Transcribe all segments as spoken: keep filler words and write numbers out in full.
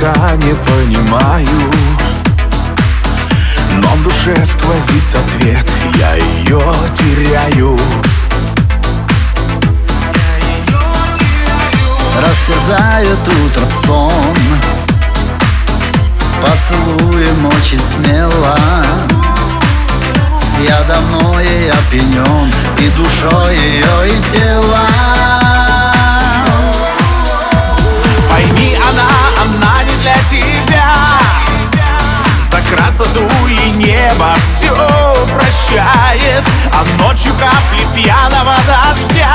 пока не понимаю, но в душе сквозит ответ, я ее теряю. Растерзает утром сон поцелуем очень смело. Я давно ей опьянен, и душой ее, и телом. Пойми, она, она не для тебя. За красоту и небо все прощает, а ночью капли пьяного дождя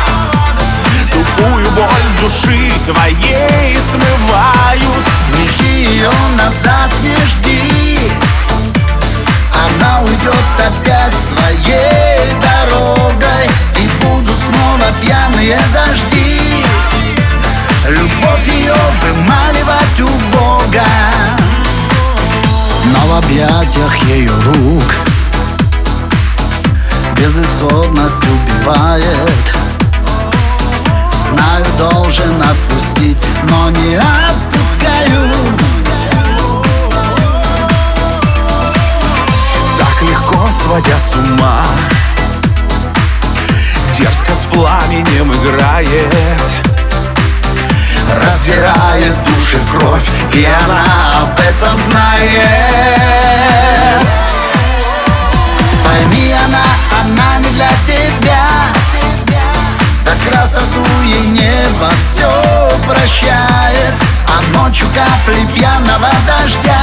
тупую боль с души твоей смывают. Не жди ее назад, не жди, она уйдет опять своей дорогой, и будут снова пьяные дожди. Любовь ее вымаливать у Бога, но в объятиях ее рук безысходность убивает. Знаю, должен отпустить, но не отпускаю. Так легко сводя с ума, дерзко с пламенем играет, раздирает души кровь, и она об этом знает. Пойми, она, она не для тебя. За красоту ей небо все прощает, а ночью капли пьяного дождя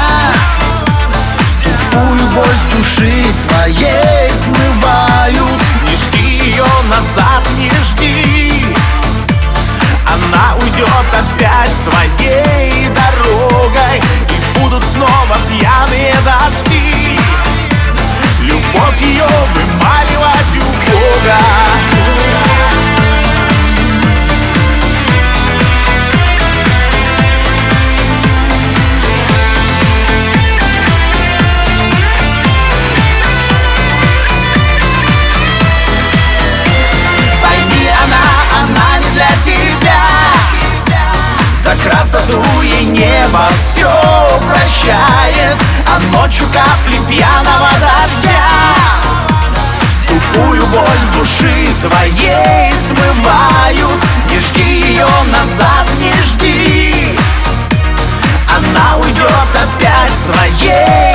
тупую боль с души твоей смывают. Не жди ее назад, не жди, она уйдет опять своей дорогой, и будут снова пьяные дожди. Любовь ее вымаливать у Бога. Красоту и небо все прощает, а ночью капли пьяного дождя тупую боль с души твоей смывают. Не жди ее назад, не жди, она уйдет опять своей